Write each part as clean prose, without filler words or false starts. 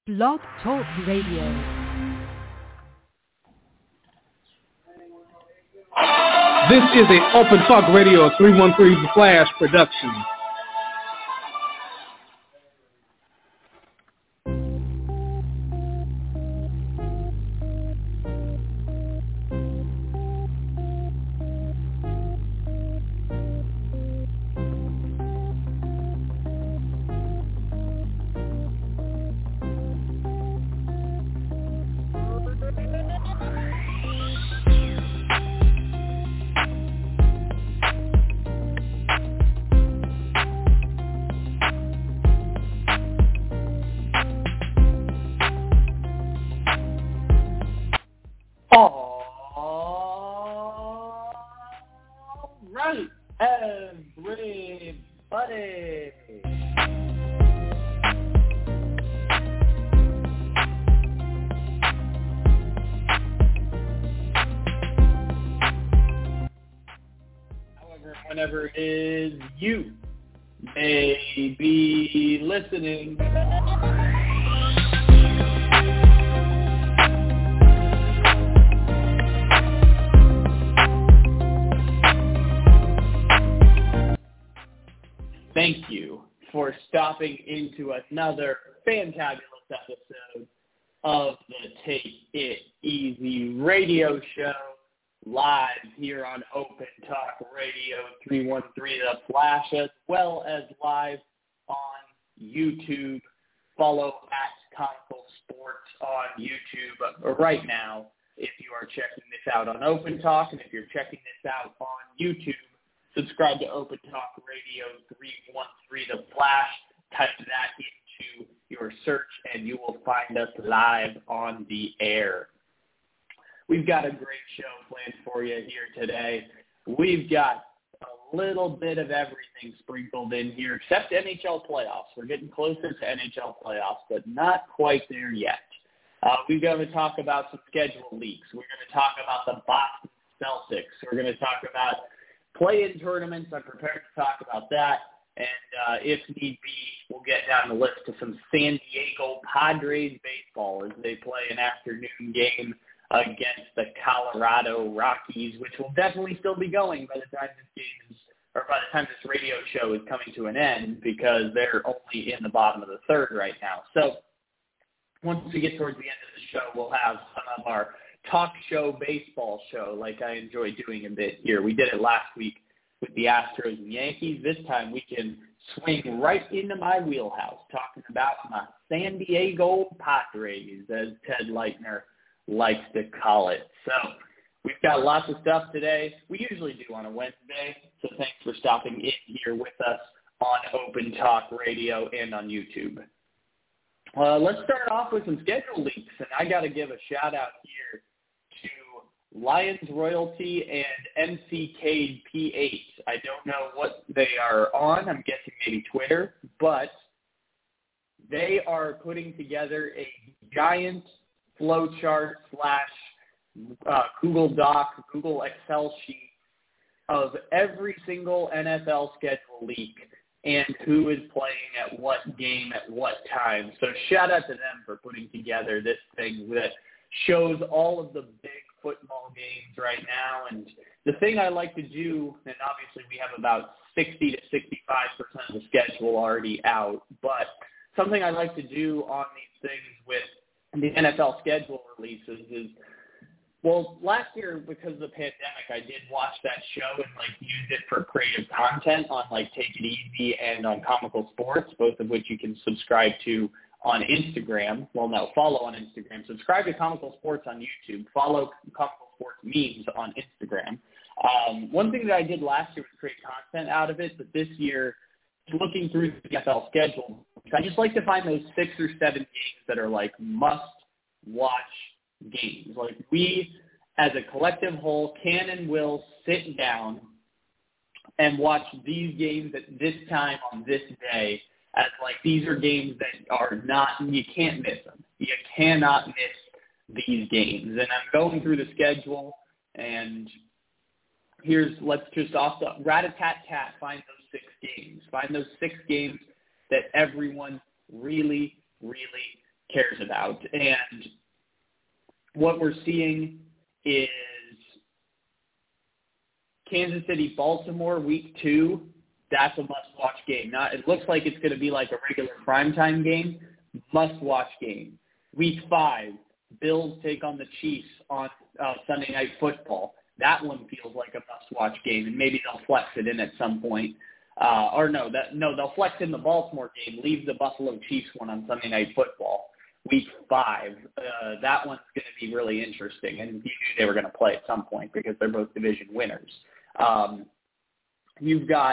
Blog Talk Radio. This is a Open Talk Radio 313 Flash production. Whenever it is you may be listening. Thank you for stopping into another fantabulous episode of the Take It Easy radio show. Live here on Open Talk Radio 313 The Flash, as well as live on YouTube. Follow at Comical Sports on YouTube right now if you are checking this out on Open Talk. And if you're checking this out on YouTube, subscribe to Open Talk Radio 313 The Flash. Type that into your search and you will find us live on the air. We've got a great show planned for you here today. We've got a little bit of everything sprinkled in here, except NHL playoffs. We're getting closer to NHL playoffs, but not quite there yet. We're going to talk about some schedule leaks. We're going to talk about the Boston Celtics. We're going to talk about play-in tournaments. I'm prepared to talk about that. And if need be, we'll get down the list to some San Diego Padres baseball as they play an afternoon game against the Colorado Rockies, which will definitely still be going by the time this radio show is coming to an end, because they're only in the bottom of the third right now. So once we get towards the end of the show, we'll have some of our talk show baseball show, like I enjoy doing a bit here. We did it last week with the Astros and Yankees. This time we can swing right into my wheelhouse, talking about my San Diego Padres, as Ted Leitner likes to call it. So we've got lots of stuff today. We usually do on a Wednesday, so thanks for stopping in here with us on Open Talk Radio and on YouTube. Let's start off with some schedule leaks, and I got to give a shout-out here to Lions Royalty and MCKPH. I don't know what they are on. I'm guessing maybe Twitter, but they are putting together a giant flowchart / Google Doc, Google Excel sheet of every single NFL schedule leak and who is playing at what game at what time. So shout out to them for putting together this thing that shows all of the big football games right now. And the thing I like to do, and obviously we have about 60 to 65% of the schedule already out, but something I like to do on these things with the NFL schedule releases is, well, last year, because of the pandemic, I did watch that show and, use it for creative content on, Take It Easy and on Comical Sports, both of which you can subscribe to on Instagram. Well, no, follow on Instagram. Subscribe to Comical Sports on YouTube. Follow Comical Sports memes on Instagram. One thing that I did last year was create content out of it, but this year, looking through the NFL schedule, I just like to find those 6 or 7 games that are must-watch games. We, as a collective whole, can and will sit down and watch these games at this time on this day, as these are games that are not, you can't miss them. You cannot miss these games. And I'm going through the schedule, and let's just off the rat-a-tat-tat, find those 6 games. Find those 6 games that everyone really, really cares about. And what we're seeing is Kansas City, Baltimore, week 2. That's a must-watch game. It looks like it's going to be like a regular primetime game. Must-watch game. Week 5, Bills take on the Chiefs on Sunday Night Football. That one feels like a must-watch game, and maybe they'll flex it in at some point. They'll flex in the Baltimore game, leave the Buffalo Chiefs one on Sunday Night Football. Week 5, that one's going to be really interesting, and you knew they were going to play at some point because they're both division winners. You've got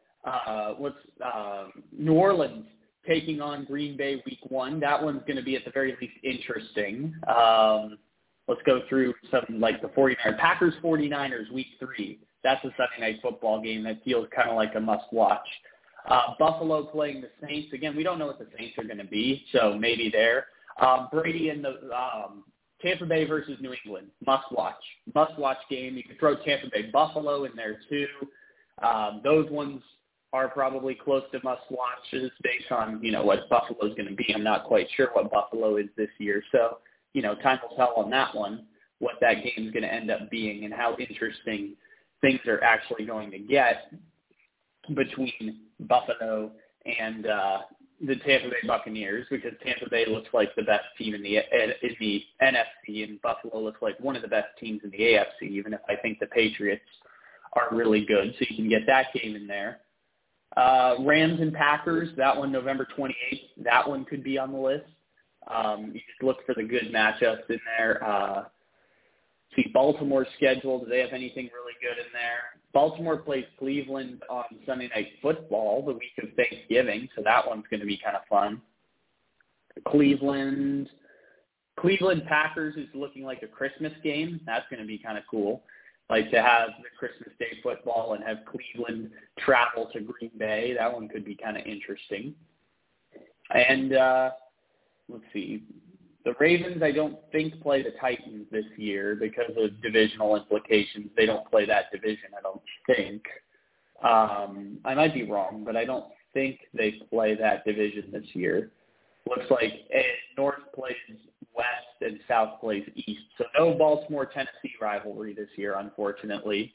New Orleans taking on Green Bay week 1. That one's going to be at the very least interesting. Let's go through something like the 49ers. Packers 49ers week 3. That's a Sunday Night Football game that feels kind of like a must-watch. Buffalo playing the Saints. Again, we don't know what the Saints are going to be, so maybe there. Brady and the Tampa Bay versus New England. Must-watch game. You can throw Tampa Bay Buffalo in there too. Those ones are probably close to must-watches based on, what Buffalo's going to be. I'm not quite sure what Buffalo is this year. So, time will tell on that one what that game is going to end up being and how interesting things are actually going to get between Buffalo and the Tampa Bay Buccaneers, because Tampa Bay looks like the best team in the NFC, and Buffalo looks like one of the best teams in the AFC, even if I think the Patriots are really good. So you can get that game in there. Rams and Packers, that one November 28th. That one could be on the list. You just look for the good matchups in there. See Baltimore's schedule. Do they have anything really good in there? Baltimore plays Cleveland on Sunday Night Football the week of Thanksgiving, so that one's going to be kind of fun. Cleveland Packers is looking like a Christmas game. That's going to be kind of cool. Like to have the Christmas Day football and have Cleveland travel to Green Bay. That one could be kind of interesting. And let's see. The Ravens, I don't think, play the Titans this year because of divisional implications. They don't play that division, I don't think. I might be wrong, but I don't think they play that division this year. Looks like North plays West and South plays East. So no Baltimore-Tennessee rivalry this year, unfortunately.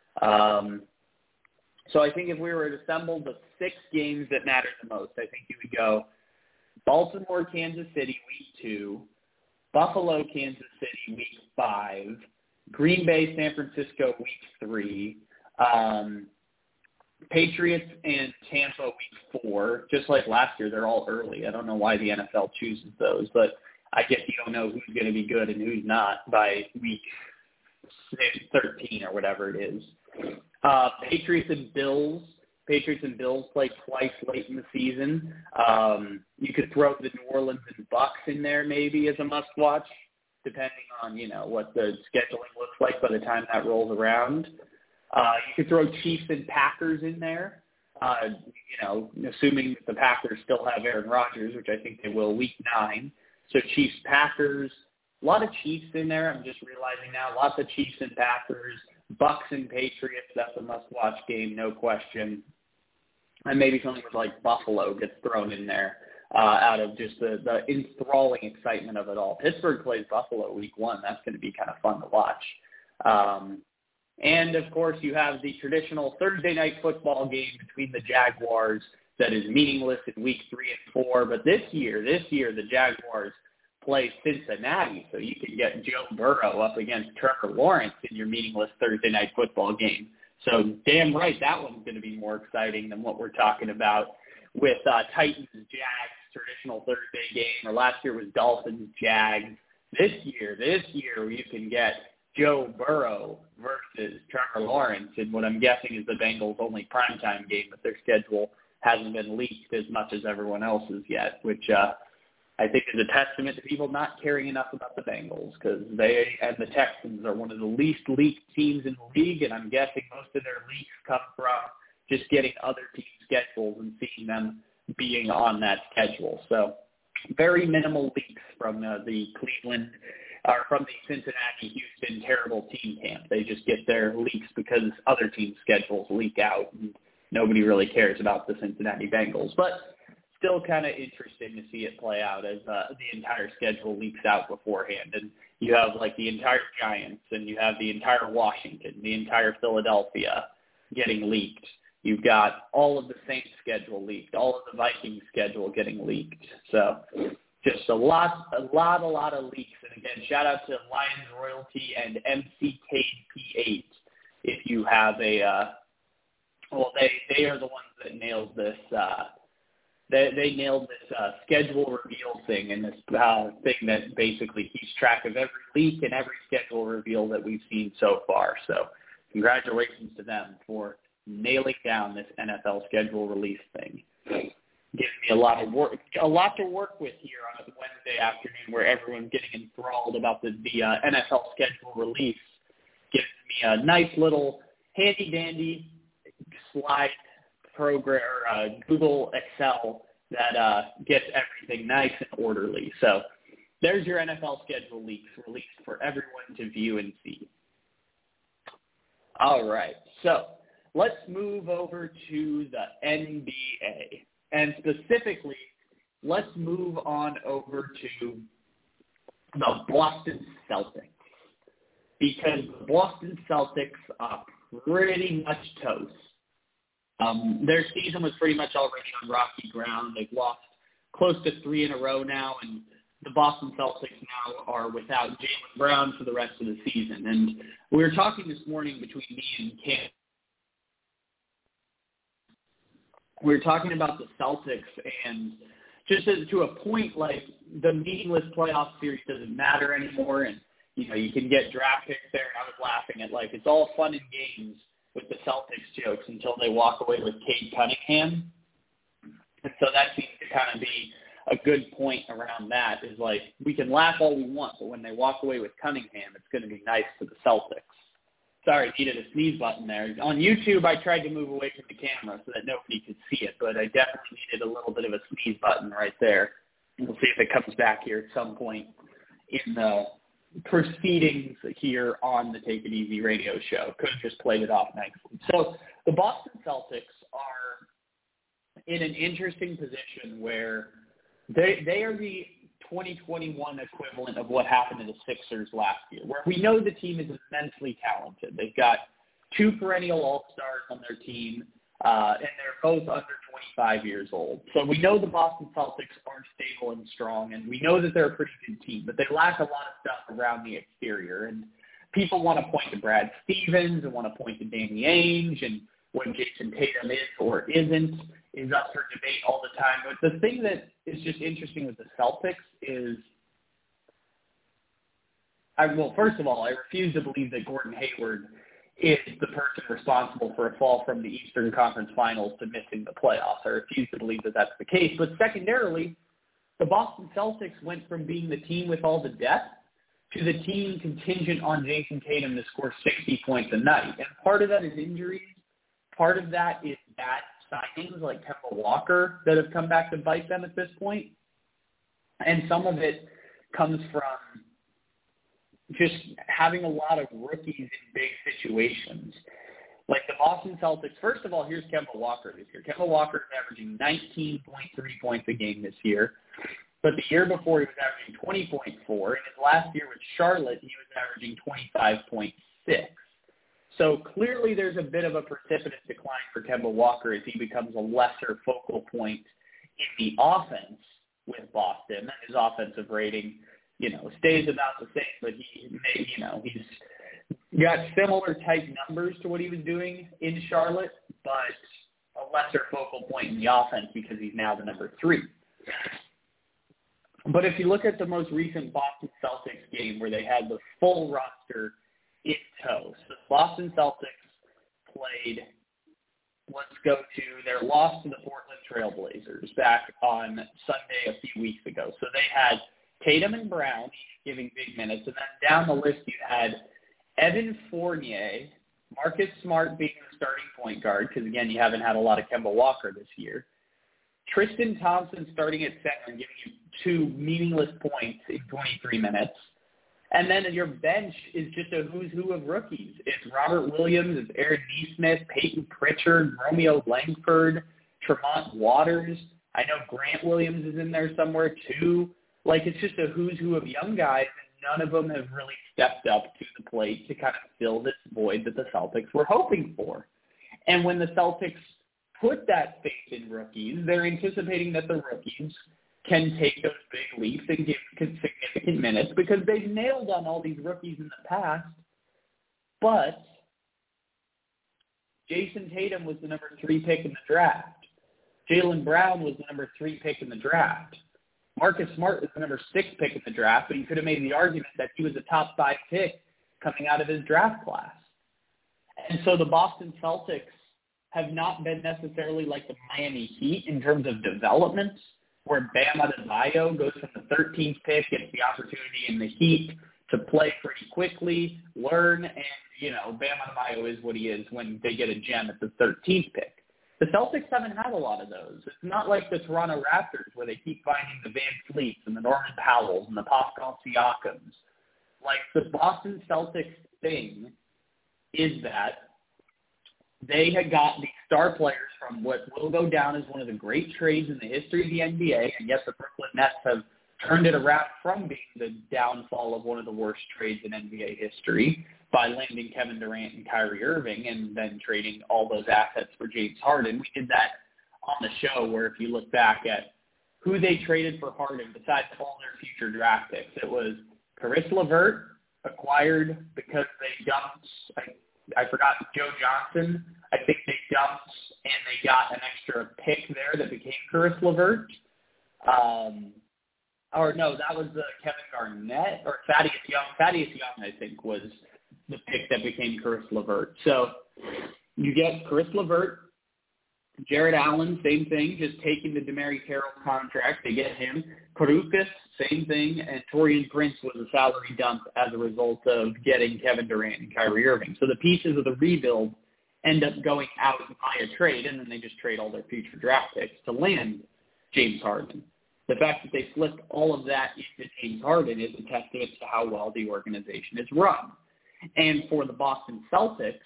So I think if we were to assemble the 6 games that matter the most, I think you would go Baltimore, Kansas City, week 2, Buffalo, Kansas City, week 5, Green Bay, San Francisco, week 3, Patriots and Tampa, week 4. Just like last year, they're all early. I don't know why the NFL chooses those, but I guess you don't know who's going to be good and who's not by week 13 or whatever it is. Patriots and Bills play twice late in the season. You could throw the New Orleans and Bucks in there maybe as a must-watch, depending on, what the scheduling looks like by the time that rolls around. You could throw Chiefs and Packers in there, assuming that the Packers still have Aaron Rodgers, which I think they will, week 9. So Chiefs, Packers, a lot of Chiefs in there. I'm just realizing now, lots of Chiefs and Packers. Bucks and Patriots, that's a must-watch game, no question. And maybe something with like Buffalo gets thrown in there out of just the enthralling excitement of it all. Pittsburgh plays Buffalo week 1. That's going to be kind of fun to watch. And, of course, you have the traditional Thursday night football game between the Jaguars that is meaningless in week 3 and 4. But this year, the Jaguars play Cincinnati, so you can get Joe Burrow up against Trevor Lawrence in your meaningless Thursday night football game. So damn right, that one's going to be more exciting than what we're talking about with Titans-Jags, traditional Thursday game, or last year was Dolphins-Jags. This year you can get Joe Burrow versus Trevor Lawrence in what I'm guessing is the Bengals' only primetime game, but their schedule hasn't been leaked as much as everyone else's yet, which I think is a testament to people not caring enough about the Bengals, because they and the Texans are one of the least leaked teams in the league, and I'm guessing most of their leaks come from just getting other teams' schedules and seeing them being on that schedule. So very minimal leaks from the Cleveland or from the Cincinnati-Houston terrible team camp. They just get their leaks because other teams' schedules leak out, and nobody really cares about the Cincinnati Bengals. But still kind of interesting to see it play out as the entire schedule leaks out beforehand. And you have like the entire Giants and you have the entire Washington, the entire Philadelphia getting leaked. You've got all of the Saints schedule leaked, all of the Vikings schedule getting leaked. So just a lot of leaks. And again, shout out to Lions Royalty and MCKP8 if you have a they are the ones that nailed this. They nailed this schedule reveal thing and this thing that basically keeps track of every leak and every schedule reveal that we've seen so far. So congratulations to them for nailing down this NFL schedule release thing. Gives me a lot to work with here on a Wednesday afternoon where everyone's getting enthralled about the NFL schedule release. Gives me a nice little handy-dandy slide program, Google Excel that gets everything nice and orderly. So there's your NFL schedule leaks released for everyone to view and see. All right, so let's move over to the NBA. And specifically, let's move on over to the Boston Celtics. Because the Boston Celtics are pretty much toast. Their season was pretty much already on rocky ground. They've lost close to 3 in a row now, and the Boston Celtics now are without Jaylen Brown for the rest of the season. And we were talking this morning between me and Cam. We were talking about the Celtics, and just to a point, like, the meaningless playoff series doesn't matter anymore, and, you know, you can get draft picks there. I was laughing at, like, it's all fun and games with the Celtics jokes until they walk away with Cade Cunningham. And so that seems to kind of be a good point around that is, like, we can laugh all we want, but when they walk away with Cunningham, it's going to be nice to the Celtics. Sorry, needed a sneeze button there. On YouTube, I tried to move away from the camera so that nobody could see it, but I definitely needed a little bit of a sneeze button right there. We'll see if it comes back here at some point in the proceedings here on the Take It Easy radio show. Could have just played it off nicely. So the Boston Celtics are in an interesting position where they are the 2021 equivalent of what happened to the Sixers last year, where we know the team is immensely talented. They've got 2 perennial all-stars on their team, and they're both under 25 years old. So we know the Boston Celtics are stable and strong, and we know that they're a pretty good team, but they lack a lot of stuff around the exterior. And people want to point to Brad Stevens and want to point to Danny Ainge, and what Jason Tatum is or isn't is up for debate all the time. But the thing that is just interesting with the Celtics is, first of all, I refuse to believe that Gordon Hayward is the person responsible for a fall from the Eastern Conference Finals to missing the playoffs. I refuse to believe that that's the case. But secondarily, the Boston Celtics went from being the team with all the depth to the team contingent on Jason Tatum to score 60 points a night. And part of that is injuries. Part of that is bad signings like Kemba Walker that have come back to bite them at this point. And some of it comes from just having a lot of rookies in big situations. Like the Boston Celtics, first of all, here's Kemba Walker this year. Kemba Walker is averaging 19.3 points a game this year. But the year before, he was averaging 20.4. And his last year with Charlotte, he was averaging 25.6. So clearly there's a bit of a precipitous decline for Kemba Walker as he becomes a lesser focal point in the offense with Boston. His offensive rating, stays about the same, but he's got similar type numbers to what he was doing in Charlotte, but a lesser focal point in the offense because he's now the number 3. But if you look at the most recent Boston Celtics game where they had the full roster in tow, so the Boston Celtics played, let's go to their loss to the Portland Trailblazers back on Sunday a few weeks ago. So they had Tatum and Brown giving big minutes, and then down the list you had Evan Fournier, Marcus Smart being the starting point guard, because, again, you haven't had a lot of Kemba Walker this year. Tristan Thompson starting at center and giving you 2 meaningless points in 23 minutes. And then your bench is just a who's who of rookies. It's Robert Williams, it's Aaron Nesmith, Peyton Pritchard, Romeo Langford, Tremont Waters. I know Grant Williams is in there somewhere too. Like, it's just a who's who of young guys, and none of them have really stepped up to the plate to kind of fill this void that the Celtics were hoping for. And when the Celtics put that faith in rookies, they're anticipating that the rookies can take those big leaps and give significant minutes because they've nailed on all these rookies in the past. But Jason Tatum was the number 3 pick in the draft. Jaylen Brown was the number 3 pick in the draft. Marcus Smart was the number 6 pick in the draft, but you could have made the argument that he was a top 5 pick coming out of his draft class. And so the Boston Celtics have not been necessarily like the Miami Heat in terms of development, where Bam Adebayo goes from the 13th pick, gets the opportunity in the Heat to play pretty quickly, learn, and, Bam Adebayo is what he is when they get a gem at the 13th pick. The Celtics haven't had a lot of those. It's not like the Toronto Raptors where they keep finding the Van Fleets and the Norman Powells and the Pascal Siakams. Like, the Boston Celtics thing is that they had got the star players from what will go down as one of the great trades in the history of the NBA, and yes, the Brooklyn Nets have turned it around from being the downfall of one of the worst trades in NBA history by landing Kevin Durant and Kyrie Irving and then trading all those assets for James Harden. We did that on the show where if you look back at who they traded for Harden besides all their future draft picks, it was Caris LeVert, acquired because they dumped, I forgot, Joe Johnson. I think they dumped and they got an extra pick there that became Caris LeVert. Or no, that was Kevin Garnett or Thaddeus Young. Thaddeus Young, I think, was the pick that became Caris LeVert. So you get Caris LeVert, Jared Allen, same thing, just taking the DeMary Carroll contract. They get him. Karukas, same thing. And Taurean Prince was a salary dump as a result of getting Kevin Durant and Kyrie Irving. So the pieces of the rebuild end up going out by a trade, and then they just trade all their future draft picks to land James Harden. The fact that they flipped all of that into James Harden is a testament to how well the organization is run. And for the Boston Celtics,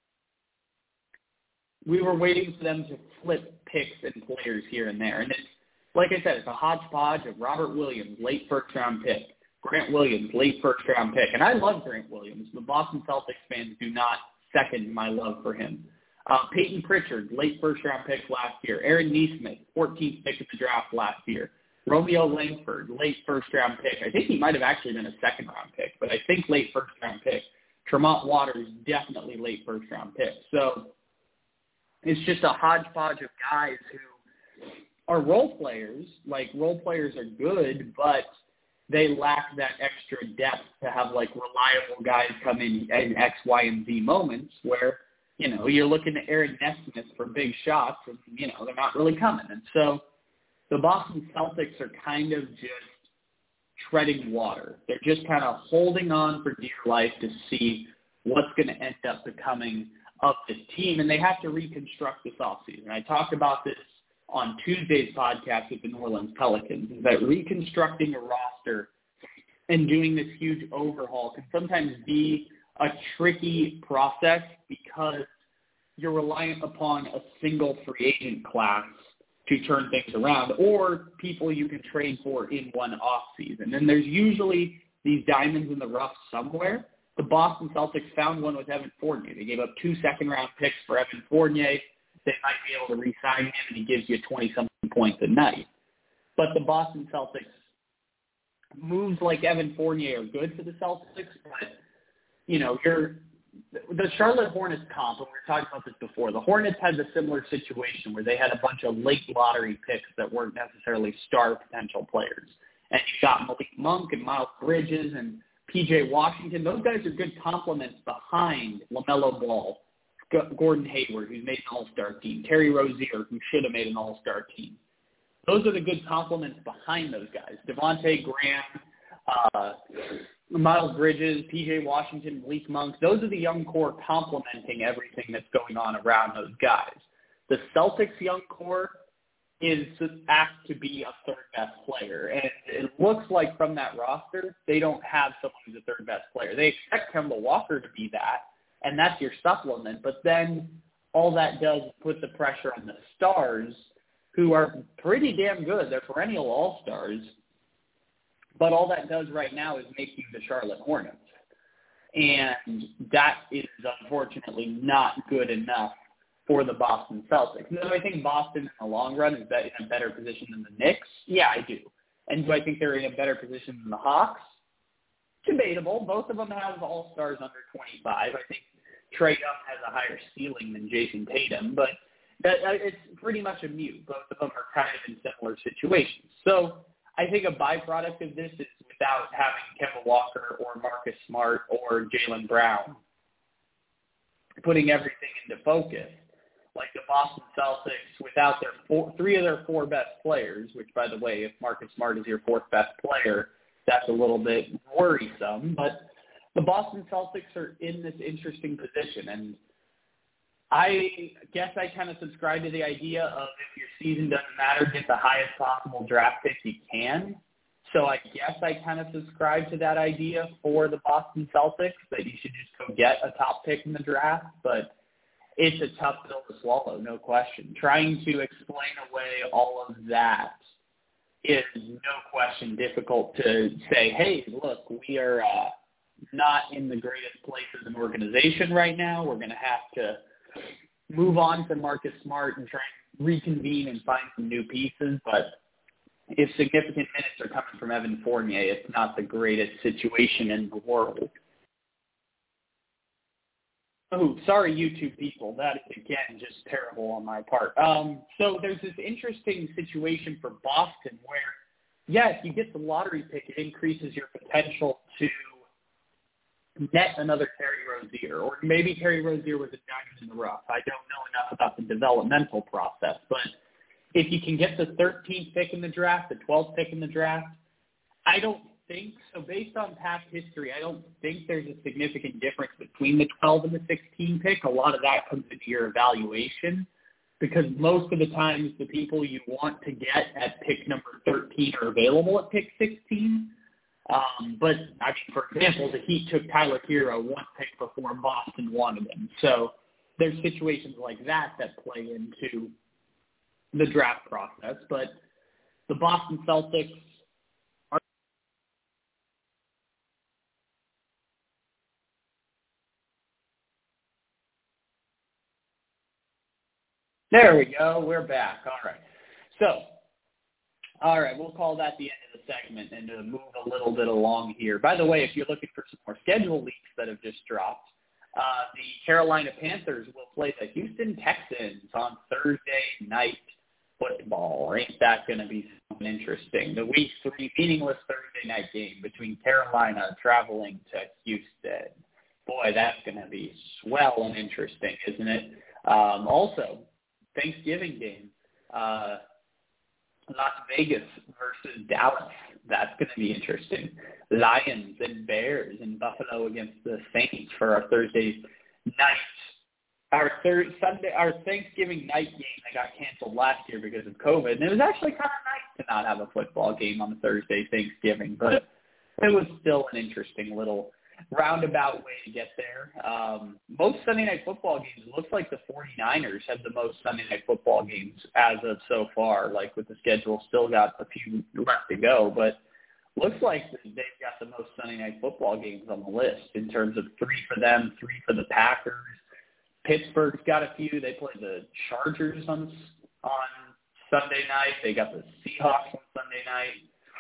we were waiting for them to flip picks and players here and there. And it's, like I said, it's a hodgepodge of Robert Williams, late first-round pick, Grant Williams, late first-round pick. And I love Grant Williams. The Boston Celtics fans do not second my love for him. Peyton Pritchard, late first-round pick last year. Aaron Nesmith, 14th pick of the draft last year. Romeo Langford, late first-round pick. I think he might have actually been a second-round pick, but I think late first-round pick. Tremont Waters, definitely late first-round pick. So it's just a hodgepodge of guys who are role players. Like, role players are good, but they lack that extra depth to have, like, reliable guys come in X, Y, and Z moments where, you're looking at Aaron Nesmith for big shots and, they're not really coming. And so the Boston Celtics are kind of just treading water. They're just kind of holding on for dear life to see what's going to end up becoming of this team, and they have to reconstruct this offseason. I talked about this on Tuesday's podcast with the New Orleans Pelicans, is that reconstructing a roster and doing this huge overhaul can sometimes be a tricky process because you're reliant upon a single free agent class to turn things around, or people you can trade for in one offseason. And there's usually these diamonds in the rough somewhere. The Boston Celtics found one with Evan Fournier. They gave up 2 second-round picks for Evan Fournier. They might be able to re-sign him, and he gives you 20-something points a night. But the Boston Celtics, moves like Evan Fournier are good for the Celtics, but, the Charlotte Hornets comp, and we were talking about this before, the Hornets had a similar situation where they had a bunch of late lottery picks that weren't necessarily star potential players. And you got Malik Monk and Miles Bridges and P.J. Washington. Those guys are good complements behind LaMelo Ball, Gordon Hayward, who's made an all-star team, Terry Rozier, who should have made an all-star team. Those are the good complements behind those guys. Devontae Graham, Miles Bridges, P.J. Washington, Malik Monk. Those are the young core complementing everything that's going on around those guys. The Celtics' young core is asked to be a third-best player. And it looks like from that roster, they don't have someone who's a third-best player. They expect Kemba Walker to be that, and that's your supplement. But then all that does is put the pressure on the stars who are pretty damn good. They're perennial all-stars. But all that does right now is make you the Charlotte Hornets. And that is unfortunately not good enough for the Boston Celtics. Do I think Boston in the long run is in a better position than the Knicks? Yeah, I do. And do I think they're in a better position than the Hawks? Debatable. Both of them have all-stars under 25. I think Trae Young has a higher ceiling than Jason Tatum, but it's pretty much a mute. Both of them are kind of in similar situations. So I think a byproduct of this is without having Kemba Walker or Marcus Smart or Jaylen Brown putting everything into focus, like the Boston Celtics, without their three of their four best players, which, by the way, if Marcus Smart is your fourth best player, that's a little bit worrisome. But the Boston Celtics are in this interesting position, and I guess I kind of subscribe to the idea of if your season doesn't matter, get the highest possible draft pick you can. So I guess I kind of subscribe to that idea for the Boston Celtics, that you should just go get a top pick in the draft. But it's a tough pill to swallow, no question. Trying to explain away all of that is, no question, difficult to say, hey, look, we are not in the greatest place as an organization right now. We're going to have to move on to Marcus Smart and try and reconvene and find some new pieces. But if significant minutes are coming from Evan Fournier, it's not the greatest situation in the world. Oh, sorry, YouTube people. That is, again, just terrible on my part. So there's this interesting situation for Boston where, yes, you get the lottery pick, it increases your potential to net another Terry Rozier, or maybe Terry Rozier was a diamond in the rough. I don't know enough about the developmental process, but if you can get the 13th pick in the draft, the 12th pick in the draft, I don't think so. Based on past history, I don't think there's a significant difference between the 12 and the 16 pick. A lot of that comes into your evaluation, because most of the times the people you want to get at pick number 13 are available at pick 16. But, I mean, for example, the Heat took Tyler Hero one pick before Boston wanted him. So there's situations like that play into the draft process. But the Boston Celtics are... There we go. We're back. All right. So, all right, we'll call that the end of the segment and to move a little bit along here. By the way, if you're looking for some more schedule leaks that have just dropped, the Carolina Panthers will play the Houston Texans on Thursday night football. Ain't that going to be something interesting? The Week 3 meaningless Thursday night game between Carolina traveling to Houston. Boy, that's going to be swell and interesting, isn't it? Also, Thanksgiving game. Las Vegas versus Dallas. That's going to be interesting. Lions and Bears in Buffalo against the Saints for our Thursday night. Our Thanksgiving night game that got canceled last year because of COVID. And it was actually kind of nice to not have a football game on Thursday Thanksgiving, but it was still an interesting little roundabout way to get there. Most Sunday night football games, it looks like the 49ers have the most Sunday night football games as of so far, like with the schedule still got a few left to go, but looks like they've got the most Sunday night football games on the list in terms of 3 for them, 3 for the Packers. Pittsburgh's got a few. They play the Chargers on Sunday night. They got the Seahawks on Sunday night.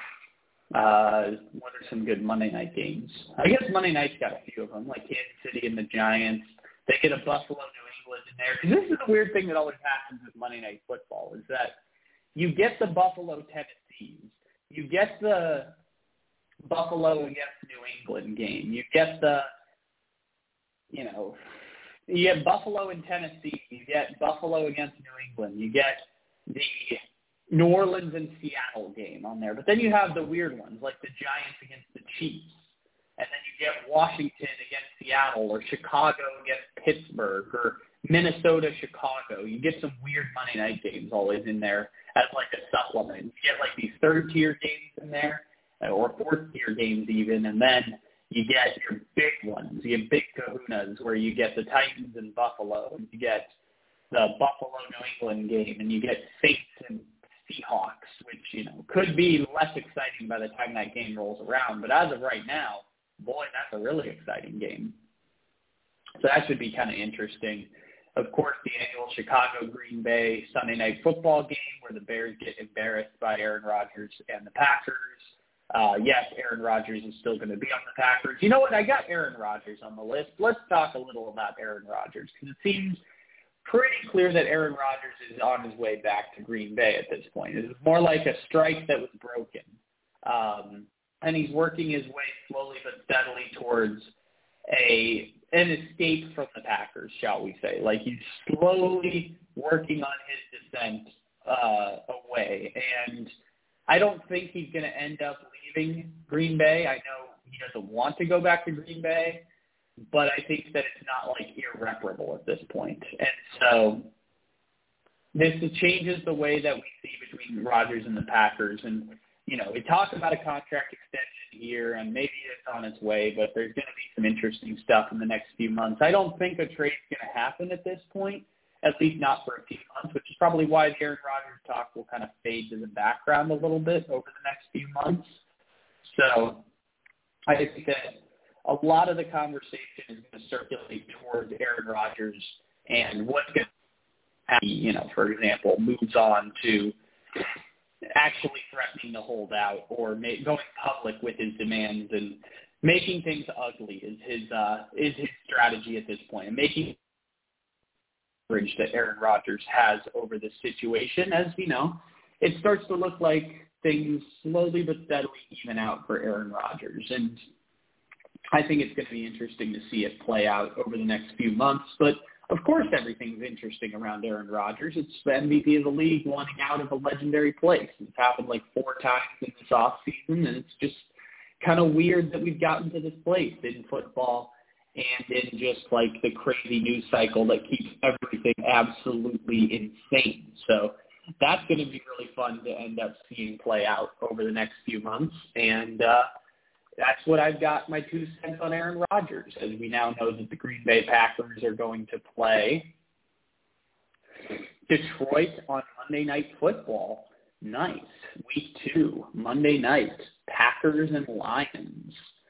What are some good Monday night games? I guess Monday night's got a few of them, like Kansas City and the Giants. They get a Buffalo, New England in there. Because this is the weird thing that always happens with Monday night football, is that you get the Buffalo Tennessees. You get the Buffalo against New England game. You get the, you get Buffalo and Tennessee. You get Buffalo against New England. You get the New Orleans and Seattle game on there. But then you have the weird ones, like the Giants against the Chiefs. And then you get Washington against Seattle, or Chicago against Pittsburgh, or Minnesota, Chicago. You get some weird Monday night games always in there as like a supplement. You get like these third-tier games in there, or fourth-tier games even, and then you get your big ones. You get big kahunas where you get the Titans and Buffalo, and you get the Buffalo-New England game, and you get Saints and Seahawks, which, could be less exciting by the time that game rolls around. But as of right now, boy, that's a really exciting game. So that should be kind of interesting. Of course, the annual Chicago-Green Bay Sunday Night Football game where the Bears get embarrassed by Aaron Rodgers and the Packers. Yes, Aaron Rodgers is still going to be on the Packers. You know what? I got Aaron Rodgers on the list. Let's talk a little about Aaron Rodgers because it seems pretty clear that Aaron Rodgers is on his way back to Green Bay at this point. It was more like a strike that was broken. And he's working his way slowly but steadily towards an escape from the Packers, shall we say. Like he's slowly working on his descent away. And I don't think he's going to end up leaving Green Bay. I know he doesn't want to go back to Green Bay, but I think that it's not like irreparable at this point. And so this changes the way that we see between Rodgers and the Packers. And, we talk about a contract extension here, and maybe it's on its way, but there's going to be some interesting stuff in the next few months. I don't think a trade's going to happen at this point, at least not for a few months, which is probably why the Aaron Rodgers talk will kind of fade to the background a little bit over the next few months. So I think that a lot of the conversation is going to circulate towards Aaron Rodgers and what's going to happen, for example, moves on to actually threatening to hold out or going public with his demands and making things ugly is his strategy at this point, and making leverage that Aaron Rodgers has over this situation. As we know, it starts to look like things slowly but steadily even out for Aaron Rodgers, and I think it's going to be interesting to see it play out over the next few months. But of course, everything's interesting around Aaron Rodgers. It's the MVP of the league wanting out of a legendary place. It's happened like 4 times in this offseason, and it's just kind of weird that we've gotten to this place in football and in just like the crazy news cycle that keeps everything absolutely insane. So that's going to be really fun to end up seeing play out over the next few months. And that's what I've got my 2 cents on Aaron Rodgers, as we now know that the Green Bay Packers are going to play Detroit on Monday Night Football. Nice. Week 2, Monday night, Packers and Lions.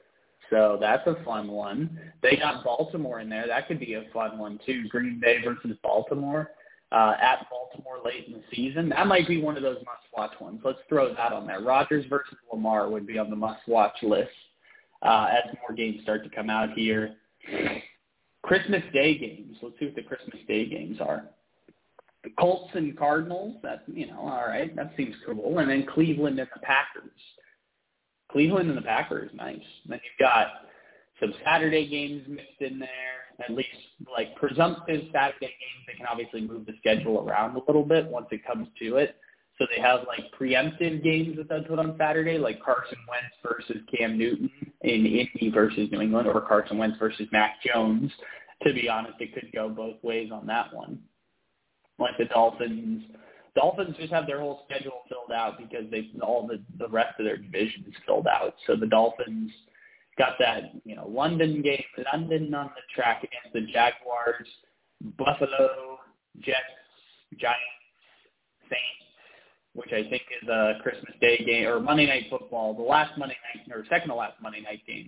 So that's a fun one. They got Baltimore in there. That could be a fun one, too. Green Bay versus Baltimore. At Baltimore late in the season. That might be one of those must-watch ones. Let's throw that on there. Rodgers versus Lamar would be on the must-watch list as more games start to come out here. Christmas Day games. Let's see what the Christmas Day games are. The Colts and Cardinals. That's, all right. That seems cool. And then Cleveland and the Packers. Cleveland and the Packers, nice. Then you've got some Saturday games mixed in there. At least like presumptive Saturday games, they can obviously move the schedule around a little bit once it comes to it. So they have like preemptive games that they'll put on Saturday, like Carson Wentz versus Cam Newton in Indy versus New England, or Carson Wentz versus Mac Jones. To be honest, it could go both ways on that one. Like the Dolphins just have their whole schedule filled out because all the rest of their division is filled out. So the Dolphins got that, London on the track against the Jaguars, Buffalo, Jets, Giants, Saints, which I think is a Christmas Day game, or Monday Night Football, the last Monday night, or second to last Monday night game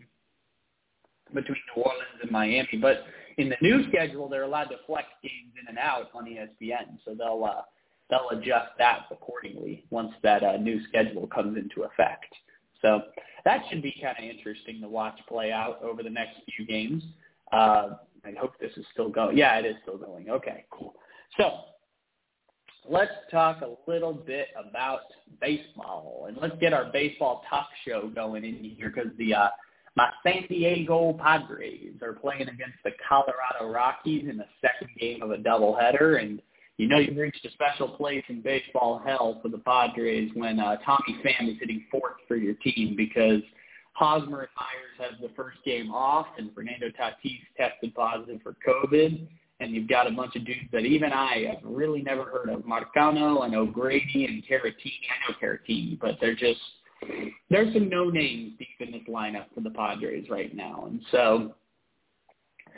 between New Orleans and Miami. But in the new schedule, they're allowed to flex games in and out on ESPN, so they'll adjust that accordingly once that new schedule comes into effect. So that should be kind of interesting to watch play out over the next few games. I hope this is still going. Yeah, it is still going. Okay, cool. So let's talk a little bit about baseball, and let's get our baseball talk show going in here because my San Diego Padres are playing against the Colorado Rockies in the second game of a doubleheader, and you've reached a special place in baseball hell for the Padres when Tommy Pham is hitting 4th for your team because Hosmer and Myers have the first game off and Fernando Tatis tested positive for COVID. And you've got a bunch of dudes that even I have really never heard of. Marcano and O'Grady and Caratini. I know Caratini, but there's some no names deep in this lineup for the Padres right now. And so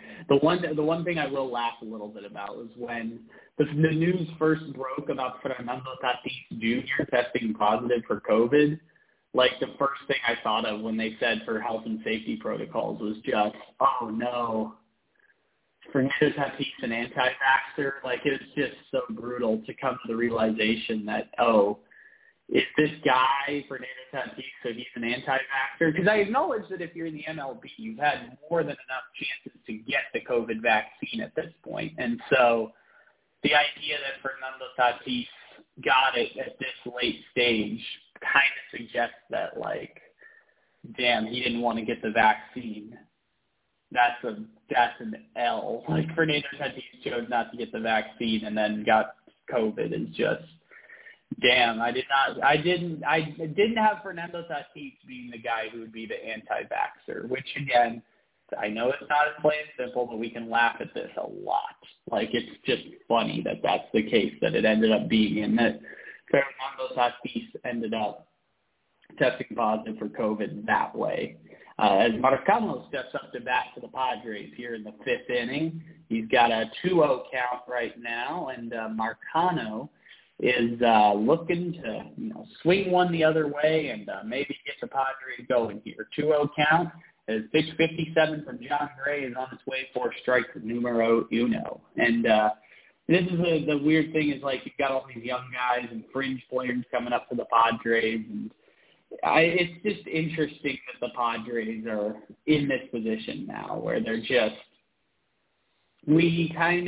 The one thing I will laugh a little bit about was when the news first broke about Fernando Tatis Jr. testing positive for COVID. Like, the first thing I thought of when they said for health and safety protocols was just, oh no, Fernando Tatis an anti-vaxxer. Like, it was just so brutal to come to the realization that, oh, is this guy, Fernando Tatis, so he's an anti-vaxxer? Because I acknowledge that if you're in the MLB, you've had more than enough chances to get the COVID vaccine at this point. And so the idea that Fernando Tatis got it at this late stage kind of suggests that, like, damn, he didn't want to get the vaccine. That's an L. Like, Fernando Tatis chose not to get the vaccine and then got COVID is just, damn. I didn't have Fernando Tatis being the guy who would be the anti-vaxxer, which again, I know it's not as plain and simple, but we can laugh at this a lot. Like, it's just funny that that's the case that it ended up being, and that Fernando Tatis ended up testing positive for COVID that way. As Marcano steps up to bat for the Padres here in the fifth inning, he's got a 2-0 count right now, and Marcano is looking to swing one the other way and maybe get the Padres going here. 2-0 count. As pitch 57 from John Gray is on its way for strike numero uno. And this is the weird thing is, like, you've got all these young guys and fringe players coming up for the Padres, and it's just interesting that the Padres are in this position now where they're just, we're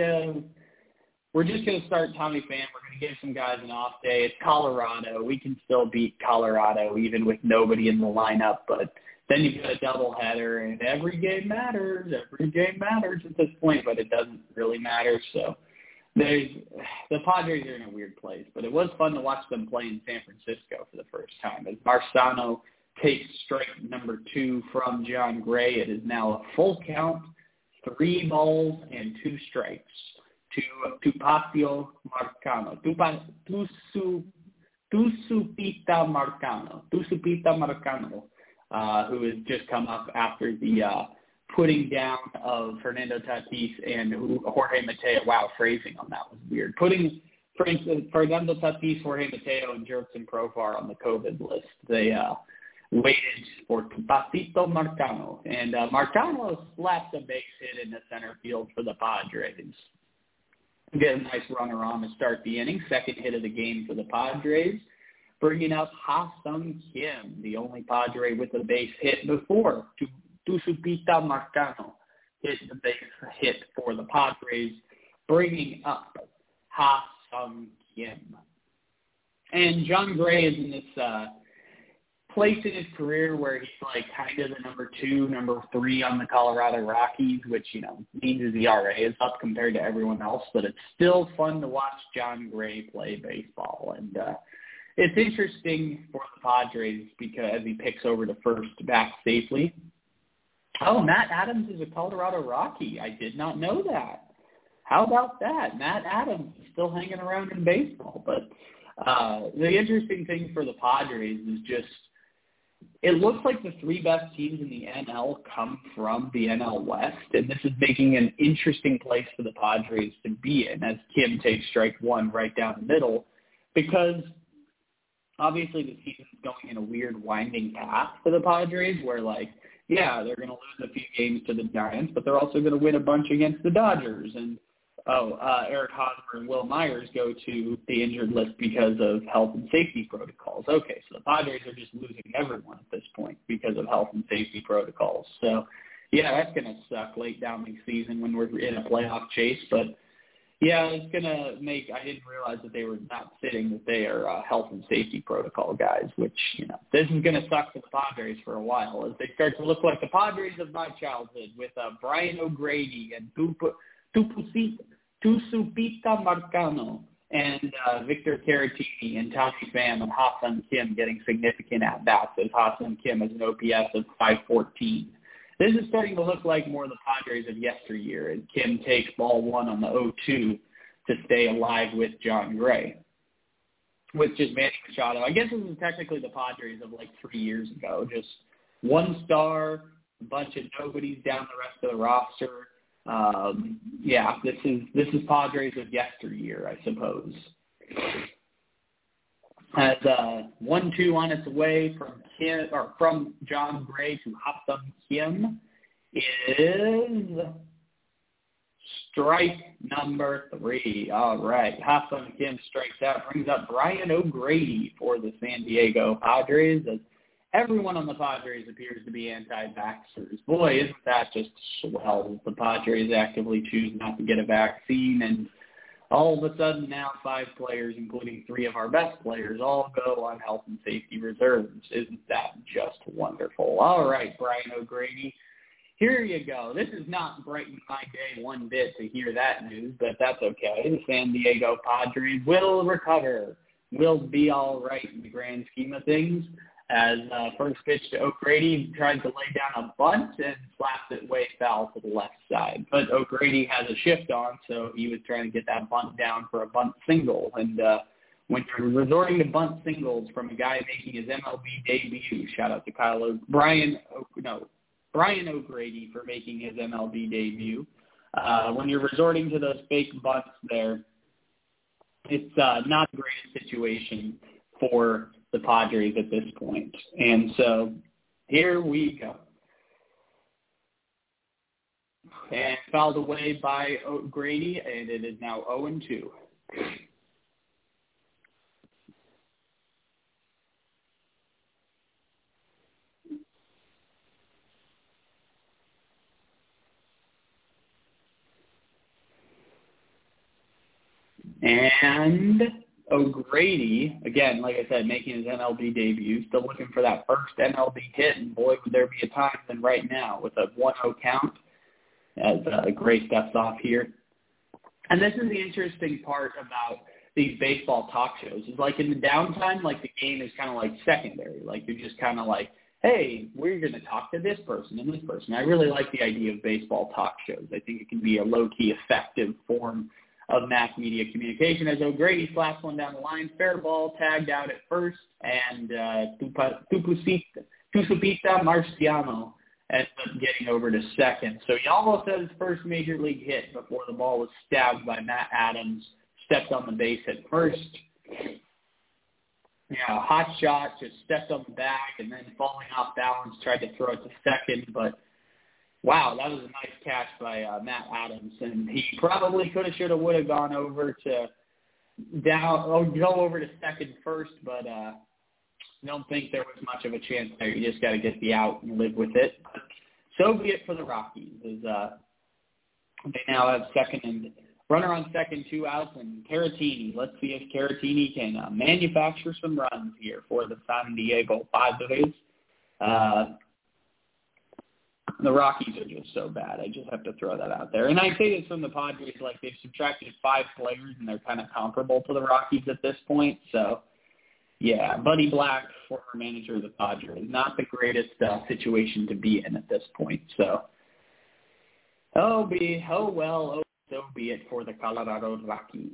just going to start Tommy Pham. We're going to give some guys an off day. It's Colorado. We can still beat Colorado even with nobody in the lineup, but then you've got a doubleheader, and every game matters. Every game matters at this point, but it doesn't really matter. So the Padres are in a weird place, but it was fun to watch them play in San Francisco for the first time. As Marcano takes strike number 2 from John Gray, it is now a full count, 3 balls and 2 strikes to Tupacio Marcano. Tusupita Marcano, who has just come up after the putting down of Fernando Tatis and Jorge Mateo. Wow, phrasing on that was weird. Putting Fernando Tatis, Jorge Mateo, and Jurickson Profar on the COVID list. They waited for Tupacito Marcano. And Marcano slapped a base hit in the center field for the Padres. Get a nice runner on to start the inning. Second hit of the game for the Padres. Bringing up Ha-Seong Kim, the only Padre with a base hit before Tusupita Marcano hit the base hit for the Padres, bringing up Ha-Seong Kim. And John Gray is in this place in his career where he's like kind of the number 2, number 3 on the Colorado Rockies, which, means his ERA is up compared to everyone else, but it's still fun to watch John Gray play baseball. And it's interesting for the Padres because he picks over to first back safely. Oh, Matt Adams is a Colorado Rocky. I did not know that. How about that? Matt Adams is still hanging around in baseball. But the interesting thing for the Padres is just it looks like the 3 best teams in the NL come from the NL West, and this is making an interesting place for the Padres to be in as Kim takes strike 1 right down the middle because obviously the season's going in a weird winding path for the Padres where, like, yeah, they're going to lose a few games to the Giants, but they're also going to win a bunch against the Dodgers. And, Eric Hosmer and Will Myers go to the injured list because of health and safety protocols. Okay, so the Padres are just losing everyone at this point because of health and safety protocols. So, yeah, that's going to suck late down the season when we're in a playoff chase. But, yeah, it's going to make – I didn't realize that they were not sitting, that they are health and safety protocol guys, which, this is going to suck for the Padres for a while as they start to look like the Padres of my childhood with Brian O'Grady and Tusupita Marcano and Victor Caratini and Tommy Pham and Ha-Seong Kim getting significant at-bats as Ha-Seong Kim has an OPS of 514. This is starting to look like more of the Padres of yesteryear as Kim takes ball 1 on the 0-2 to stay alive with John Gray. With just Manny Machado. I guess this is technically the Padres of like 3 years ago. Just 1 star, a bunch of nobodies down the rest of the roster. This is Padres of yesteryear, I suppose. Has 1-2 on its way from John Gray to Ha-Seong Kim is strike number 3. All right, Ha-Seong Kim strikes out, brings up Brian O'Grady for the San Diego Padres, as everyone on the Padres appears to be anti-vaxxers. Boy, isn't that just swell? The Padres actively choose not to get a vaccine, and all of a sudden now 5 players, including 3 of our best players, all go on health and safety reserves. Isn't that just wonderful? All right, Brian O'Grady, here you go. This is not brightening my day one bit to hear that news, but that's okay. The San Diego Padres will recover. Will be all right in the grand scheme of things. As first pitch to O'Grady, tried to lay down a bunt and slapped it way foul to the left side. But O'Grady has a shift on, so he was trying to get that bunt down for a bunt single. And when you're resorting to bunt singles from a guy making his MLB debut, shout out to Brian O'Grady for making his MLB debut. When you're resorting to those fake bunts there, it's not the greatest situation for the Padres at this point. And so here we go. And fouled away by O'Grady, and it is now 0-2. And O'Grady, again, like I said, making his MLB debut, still looking for that first MLB hit, and boy, would there be a time than right now with a 1-0 count as Gray steps off here. And this is the interesting part about these baseball talk shows. Is like in the downtime, like the game is kind of like secondary. Like you're just kind of like, hey, we're going to talk to this person and this person. I really like the idea of baseball talk shows. I think it can be a low-key effective form of mass media communication, as O'Grady slaps one down the line, fair ball, tagged out at first, and Tucupita Marciano ends up getting over to second. So he almost had his first major league hit before the ball was stabbed by Matt Adams, stepped on the base at first. Hot shot, just stepped on the back, and then falling off balance, tried to throw it to second, but wow, that was a nice catch by Matt Adams, and he probably could have, should have, would have gone over to go over to second first, but I don't think there was much of a chance there. You just got to get the out and live with it. But so be it for the Rockies, as they now have runner on second, 2 outs, and Caratini. Let's see if Caratini can manufacture some runs here for the San Diego Padres. The Rockies are just so bad. I just have to throw that out there. And I say this from the Padres, like they've subtracted 5 players, and they're kind of comparable to the Rockies at this point. So, yeah, Buddy Black, former manager of the Padres, not the greatest situation to be in at this point. So, so be it for the Colorado Rockies.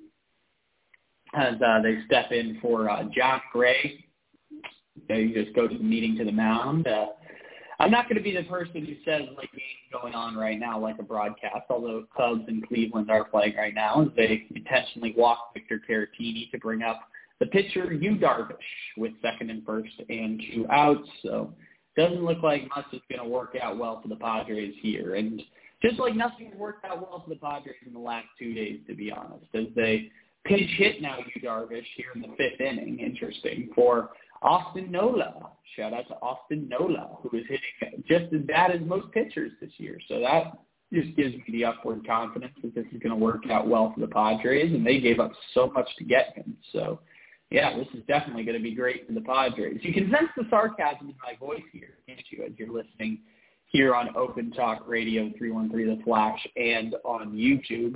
As they step in for John Gray, they just go to the meeting to the mound. I'm not going to be the person who says, like, games going on right now like a broadcast, although Cubs and Cleveland are playing right now, as they intentionally walk Victor Caratini to bring up the pitcher, Yu Darvish, with second and first and 2 outs. So doesn't look like much is going to work out well for the Padres here. And just like nothing worked out well for the Padres in the last 2 days, to be honest, as they pinch hit now Yu Darvish here in the 5th inning, interesting, for Austin Nola. Shout out to Austin Nola, who is hitting just as bad as most pitchers this year. So that just gives me the upward confidence that this is going to work out well for the Padres, and they gave up so much to get him. So, yeah, this is definitely going to be great for the Padres. You can sense the sarcasm in my voice here, can't you, as you're listening here on Open Talk Radio 313 The Flash and on YouTube.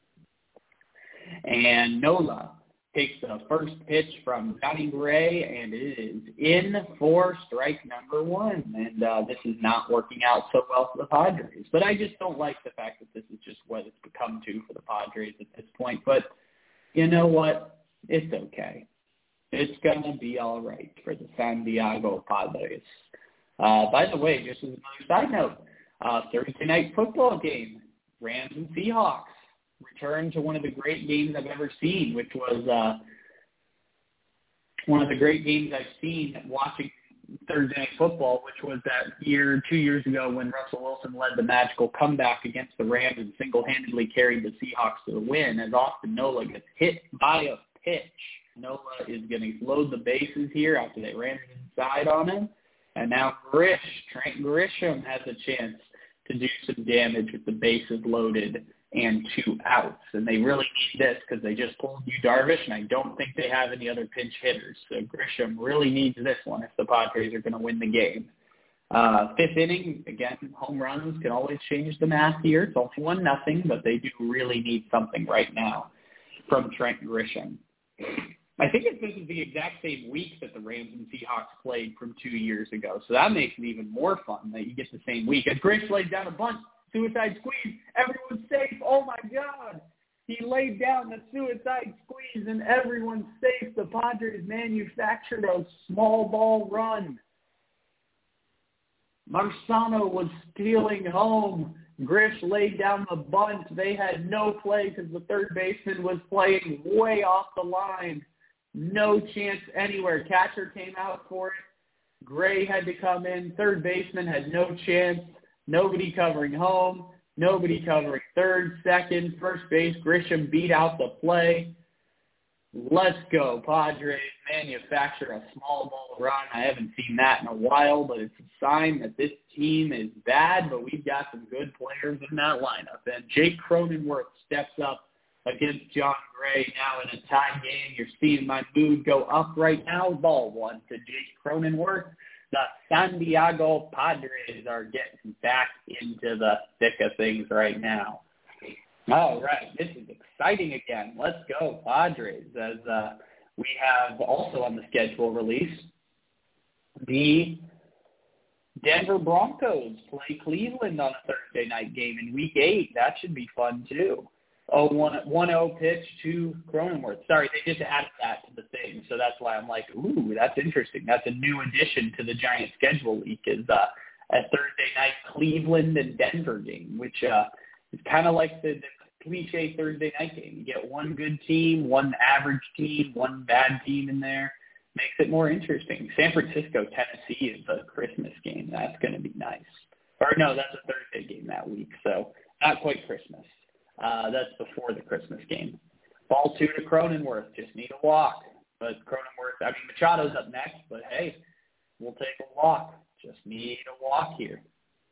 And Nola takes the first pitch from Johnny Gray, and it is in for strike number 1. And this is not working out so well for the Padres. But I just don't like the fact that this is just what it's become to for the Padres at this point. But you know what? It's okay. It's going to be all right for the San Diego Padres. By the way, just as another side note, Thursday night football game Rams and Seahawks return to one of the great games I've ever seen, which was one of the great games I've seen watching Thursday Night Football, which was that 2 years ago when Russell Wilson led the magical comeback against the Rams and single-handedly carried the Seahawks to the win. As Austin Nola gets hit by a pitch, Nola is going to load the bases here after they ran it inside on him. And now Trent Grisham has a chance to do some damage with the bases loaded and 2 outs. And they really need this because they just pulled Yu Darvish, and I don't think they have any other pinch hitters. So Grisham really needs this one if the Padres are going to win the game. 5th inning, again, home runs can always change the math here. It's only 1-0, but they do really need something right now from Trent Grisham. I think this is the exact same week that the Rams and Seahawks played from 2 years ago. So that makes it even more fun that you get the same week. As Grish laid down a bunt, suicide squeeze, everyone's safe. Oh, my God. He laid down the suicide squeeze, and everyone's safe. The Padres manufactured a small ball run. Marsano was stealing home. Grish laid down the bunt. They had no play because the third baseman was playing way off the line. No chance anywhere. Catcher came out for it. Gray had to come in. Third baseman had no chance. Nobody covering home. Nobody covering third, second, first base. Grisham beat out the play. Let's go, Padres. Manufacture a small ball run. I haven't seen that in a while, but it's a sign that this team is bad, but we've got some good players in that lineup. And Jake Cronenworth steps up against John Gray now in a tie game. You're seeing my mood go up right now. Ball 1 to Jake Cronenworth. The San Diego Padres are getting back into the thick of things right now. All right, this is exciting again. Let's go, Padres. As we have also on the schedule release, the Denver Broncos play Cleveland on a Thursday night game in Week 8. That should be fun, too. 1-0 pitch to Cronenworth. Sorry, they just added that to the thing, so that's why I'm like, ooh, that's interesting. That's a new addition to the Giant schedule week is a Thursday night Cleveland and Denver game, which is kind of like the cliche Thursday night game. You get one good team, one average team, one bad team in there. Makes it more interesting. San Francisco, Tennessee is a Christmas game. That's going to be nice. Or no, that's a Thursday game that week, so not quite Christmas. That's before the Christmas game. Ball 2 to Cronenworth. Just need a walk. But Cronenworth, Machado's up next, but hey, we'll take a walk. Just need a walk here.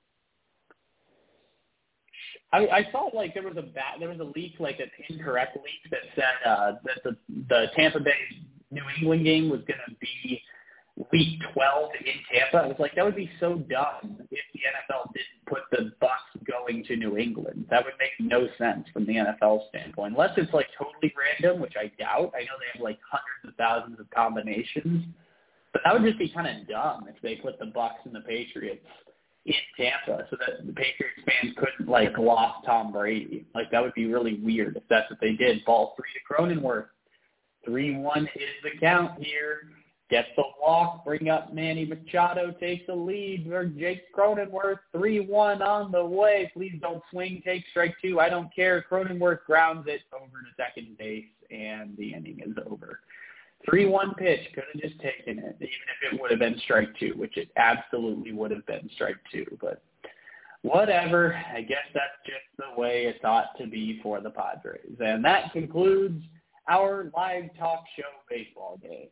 I saw like there was a leak, like an incorrect leak that said that the Tampa Bay New England game was going to be Week 12 in Tampa. I was like, that would be so dumb if the NFL didn't put the Bucs going to New England. That would make no sense from the NFL standpoint, unless it's like totally random, which I doubt. I know they have like hundreds of thousands of combinations, but that would just be kind of dumb if they put the Bucs and the Patriots in Tampa so that the Patriots fans couldn't like lost Tom Brady. Like that would be really weird if that's what they did. Ball 3 to Cronenworth. 3-1 is the count here. Gets the walk, bring up Manny Machado, takes the lead for Jake Cronenworth. 3-1 on the way. Please don't swing, take strike 2. I don't care. Cronenworth grounds it over to second base, and the inning is over. 3-1 pitch. Could have just taken it, even if it would have been strike 2, which it absolutely would have been strike 2. But whatever. I guess that's just the way it's ought to be for the Padres. And that concludes our live talk show baseball game.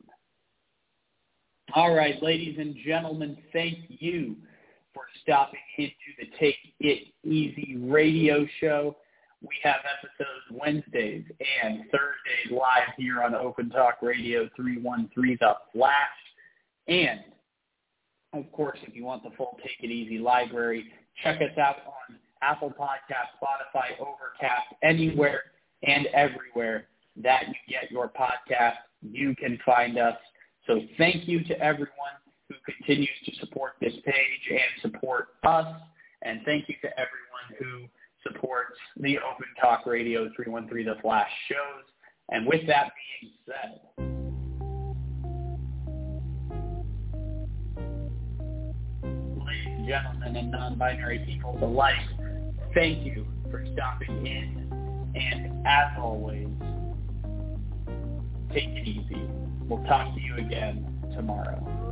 All right, ladies and gentlemen, thank you for stopping into the Take It Easy radio show. We have episodes Wednesdays and Thursdays live here on Open Talk Radio 313 The Flash. And, of course, if you want the full Take It Easy library, check us out on Apple Podcasts, Spotify, Overcast, anywhere and everywhere that you get your podcast. You can find us. So thank you to everyone who continues to support this page and support us. And thank you to everyone who supports the Open Talk Radio 313 The Flash shows. And with that being said, ladies and gentlemen and non-binary people alike, thank you for stopping in. And as always, take it easy. We'll talk to you again tomorrow.